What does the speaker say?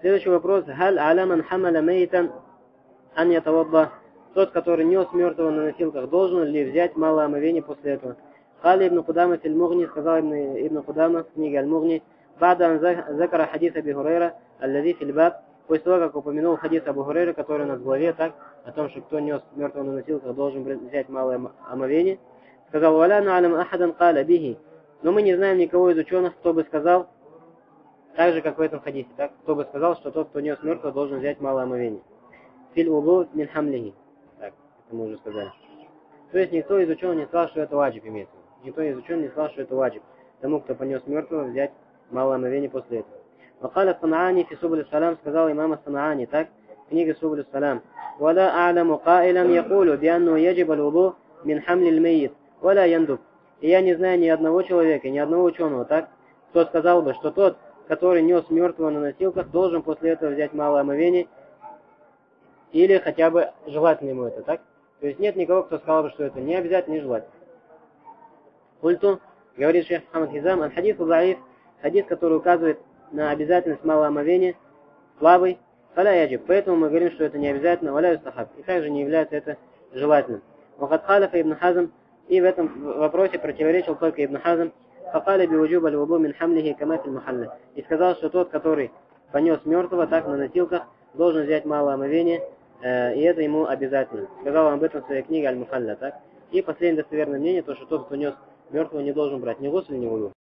Следующий вопрос. Халь аляман хамаля мейтан ан ятавадда. Тот, который нес мертвого на носилках, должен ли взять малое омовение после этого? Хали ибн Кудама фил Мугни, сказал ибн Кудама в книге Аль-Мугни, бада ан закара хадис Аби Хурейра, аллади фил баб, после того, как упомянул хадис Абу Хурейра, который у нас в главе, так, о том, что кто нес мертвого на носилках, должен взять малое омовение, сказал, валя на'алам ахадан каля бихи, но мы не знаем никого из ученых, кто бы сказал, так же, как в этом хадисе, так, кто бы сказал, что тот, кто нес мертвого, должен взять малое омовение. Филь улу мин хамлихи. Так, это мы уже сказали. То есть никто из ученых не сказал, что это ваджиб имеется. Никто из ученых не сказал, что это ваджиб. Тому, кто понес мертвого, взять малое омовение после этого. Вакаля Санаани фи Субуль Салам, сказал имам Санаани, так, книга Субуль Салам. Валя а'ламу каилам якулю бианну яджиб аль-улу мин хамли аль-мейит, валя яндуб. И я не знаю ни одного человека, ни одного ученого, так, кто сказал бы, что тот, который нес мертвого на носилках, должен после этого взять малое омовение, или хотя бы желательно ему это, так? То есть нет никого, кто сказал бы, что это не обязательно, не желательно. Культу, говорит шейх Мухаммад Хизам, аль-хадису заиф, хадис, который указывает на обязательность малого омовения, слабый, халя яджиб. Поэтому мы говорим, что это не обязательно, валя юстахаб. И также не является это желательным. Вахад халяфа ибн Хазм, и в этом вопросе противоречил только ибн Хазм, факаля биуджуб аль-вуду мин хамлихи кама фил мухалля. И сказал, что тот, который понес мертвого, так на носилках, должен взять малое омовение, и это ему обязательно. Сказал он об этом в своей книге Аль-Мухалля, так? И последнее достоверное мнение, то, что тот, кто нес мертвого, не должен брать ни гусль, ни вуду.